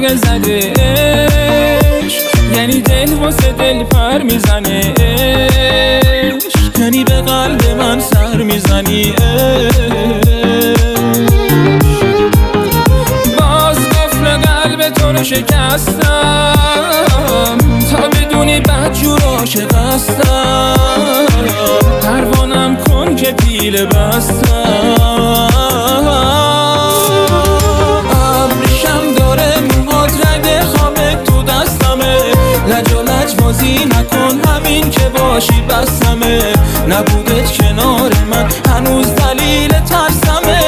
زنگ زده عشق، یعنی دل واسه دل پر میزنه عشق، یعنی به قلب من سر میزنی باز قفل قلب تو رو شکستم تا بدونی بدجور عاشق هستم، پروانم کن که پیله بستم. ابریشم داره موهات رنگ خامه تو دستمه، لج و لج بازی نکن همین که باشی بسمه، نبودت کنار من هنوز دلیل ترسمه.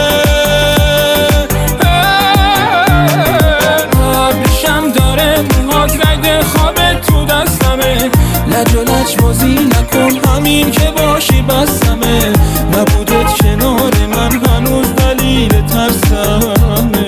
ابریشم داره موهات رنگ خامه تو دستمه، لج و لج بازی نکن همین که باشی بسمه، نبودت کنار من هنوز دلیل ترسمه.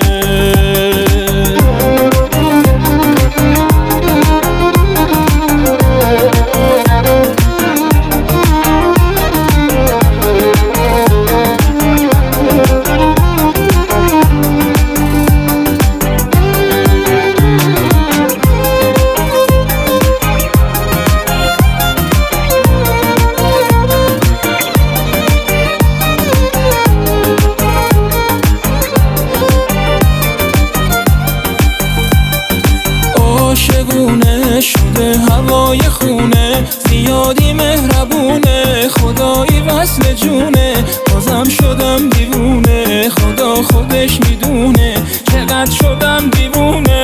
عاشقونه شده هوای خونه، زیادی مهربونه خدایی وصل جونه، بازم شدم دیوونه خدا خودش میدونه چقدر شدم دیوونه.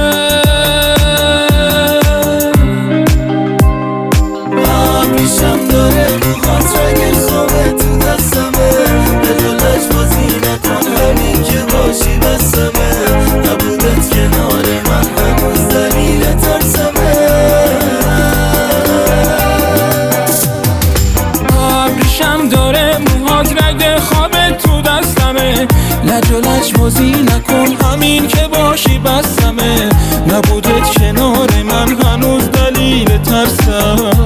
ابریشم داره موهات رنگ خامه تو دستمه، لج و لج بازی نکن همین که باشی بسمه، نبودت کنار من هنوز دلیل ترسمه. ابریشم داره موهات رنگ خوابه تو دستمه، لج و لج بازی نکن همین که باشی بسمه، نبودت کنار من هنوز دلیل ترسم.